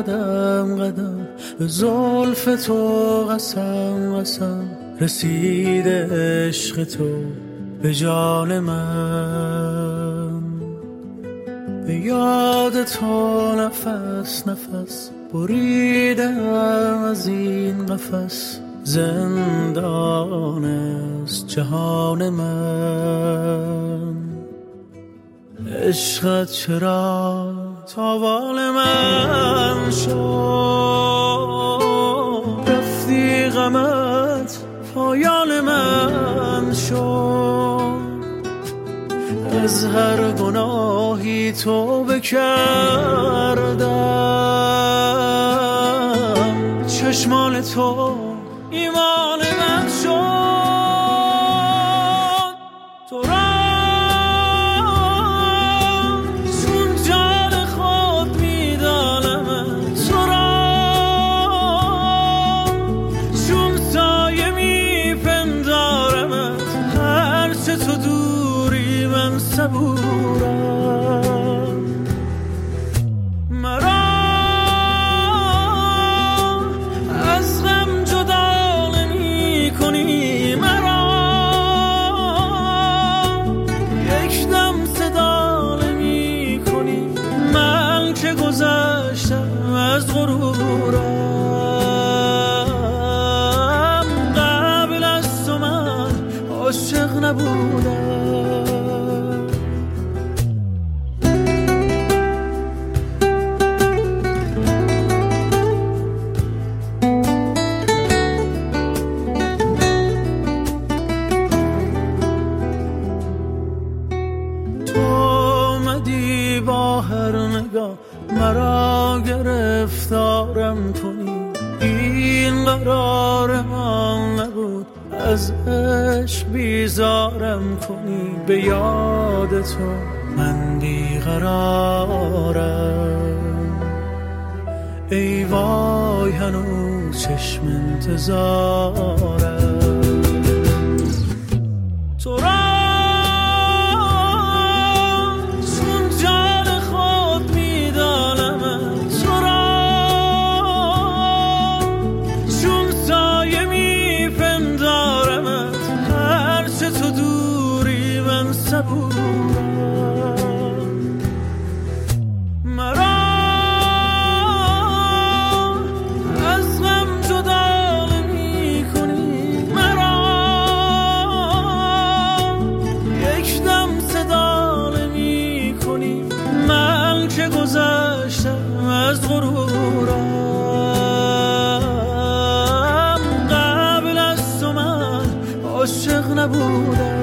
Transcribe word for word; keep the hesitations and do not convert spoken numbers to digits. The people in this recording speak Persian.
قدم قدم به زلف تو قسم قسم رسیده عشق تو به جان من. به یاد تو نفس نفس بریدم از این قفس، زندان است جهان من. عشقت چرا تاوان من شد، رفتی غمت پایان من شد. از هر گناهی توبه کردم، چشمان تو ایمان من شد. تو را چون جان خود میدانم، تو را چون سایه میپندارم، هرچه تو دوری من صبورم. مرا از غم جدا نمی کنی، مرا یک دم صدا نمی کنی. من که گذشتم از غرورم، قبل از تو من عاشق نبودم. با هر نگاه مرا گرفتارم کنی، این قرار من نبود از عشق بیزارم کنی. به یاد تو من بیقرارم، ای وای هنوز چشم انتظارم. تو را مرا از غم جدا نمی کنی، مرا یک دم صدا نمی کنی. من که گذشتم از غرورم، قبل از تو من عاشق نبودم.